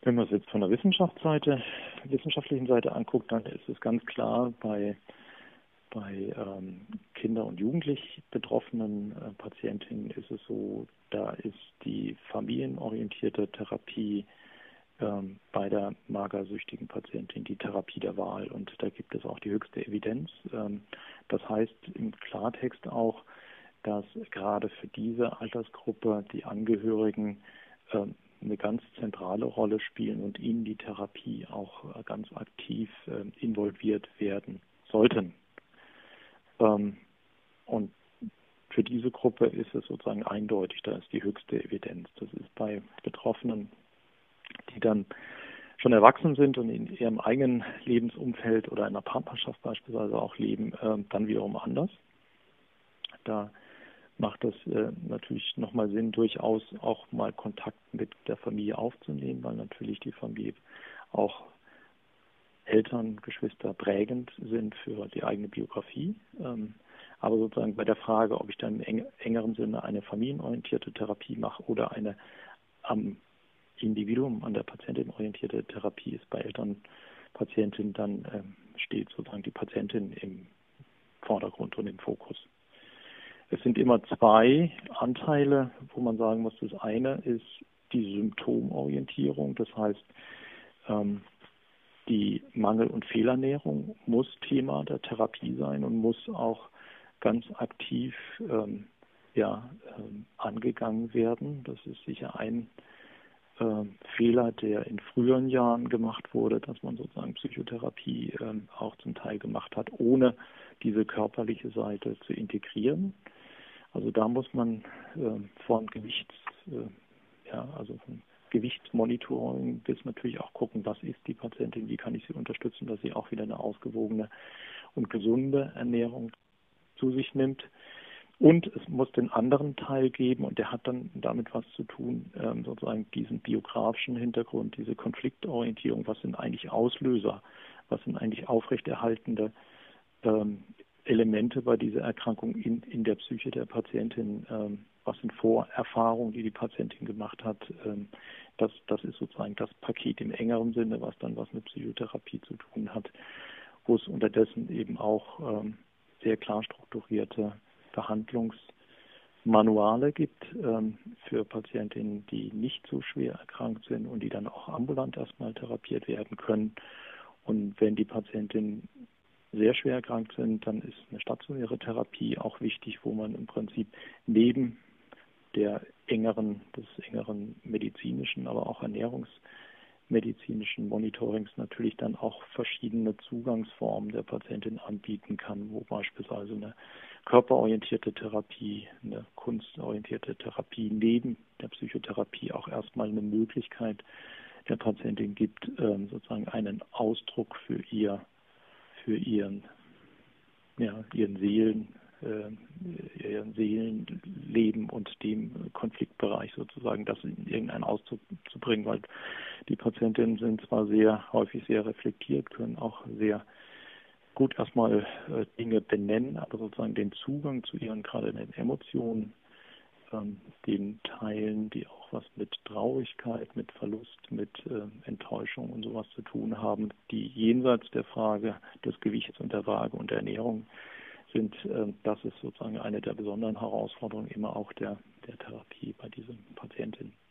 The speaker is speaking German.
Wenn man es jetzt von der wissenschaftlichen Seite anguckt, dann ist es ganz klar, bei Kinder- und Jugendlich betroffenen Patientinnen ist es so, da ist die familienorientierte Therapie bei der magersüchtigen Patientin die Therapie der Wahl, und da gibt es auch die höchste Evidenz. Das heißt im Klartext auch, dass gerade für diese Altersgruppe die Angehörigen eine ganz zentrale Rolle spielen und in die Therapie auch ganz aktiv involviert werden sollten. Und für diese Gruppe ist es sozusagen eindeutig, da ist die höchste Evidenz. Das ist bei Betroffenen, die dann schon erwachsen sind und in ihrem eigenen Lebensumfeld oder in einer Partnerschaft beispielsweise auch leben, dann wiederum anders. Da macht es natürlich nochmal Sinn, durchaus auch mal Kontakt mit der Familie aufzunehmen, weil natürlich die Familie auch Eltern, Geschwister prägend sind für die eigene Biografie. Aber sozusagen bei der Frage, ob ich dann im engeren Sinne eine familienorientierte Therapie mache oder eine am Individuum, an der Patientin orientierte Therapie, ist bei Elternpatientinnen dann steht sozusagen die Patientin im Vordergrund und im Fokus. Es sind immer zwei Anteile, wo man sagen muss, das eine ist die Symptomorientierung, das heißt, die Mangel- und Fehlernährung muss Thema der Therapie sein und muss auch ganz aktiv angegangen werden. Das ist sicher ein Fehler, der in früheren Jahren gemacht wurde, dass man sozusagen Psychotherapie auch zum Teil gemacht hat, ohne diese körperliche Seite zu integrieren. Also da muss man von Gewichtsmonitoring bis natürlich auch gucken, was ist die Patientin, wie kann ich sie unterstützen, dass sie auch wieder eine ausgewogene und gesunde Ernährung zu sich nimmt. Und es muss den anderen Teil geben, und der hat dann damit was zu tun, sozusagen diesen biografischen Hintergrund, diese Konfliktorientierung, was sind eigentlich Auslöser, was sind eigentlich aufrechterhaltende Elemente bei dieser Erkrankung in der Psyche der Patientin, was sind Vorerfahrungen, die die Patientin gemacht hat. Das ist sozusagen das Paket im engeren Sinne, was dann was mit Psychotherapie zu tun hat, wo es unterdessen eben auch sehr klar strukturierte Behandlungsmanuale gibt für Patientinnen, die nicht so schwer erkrankt sind und die dann auch ambulant erstmal therapiert werden können. Und wenn die Patientinnen sehr schwer erkrankt sind, dann ist eine stationäre Therapie auch wichtig, wo man im Prinzip neben des engeren medizinischen, aber auch ernährungsmedizinischen Monitorings natürlich dann auch verschiedene Zugangsformen der Patientin anbieten kann, wo beispielsweise eine körperorientierte Therapie, eine kunstorientierte Therapie neben der Psychotherapie auch erstmal eine Möglichkeit der Patientin gibt, sozusagen einen Ausdruck für ihren Seelenleben und dem Konfliktbereich sozusagen das in irgendeinen Ausdruck zu bringen, weil die Patientinnen sind zwar häufig sehr reflektiert, können auch sehr gut erstmal Dinge benennen, aber sozusagen den Zugang zu ihren gerade den Emotionen, den Teilen, die auch was mit Traurigkeit, mit Verlust, mit Enttäuschung und sowas zu tun haben, die jenseits der Frage des Gewichts und der Waage und der Ernährung sind, das ist sozusagen eine der besonderen Herausforderungen immer auch der Therapie bei diesen Patientinnen.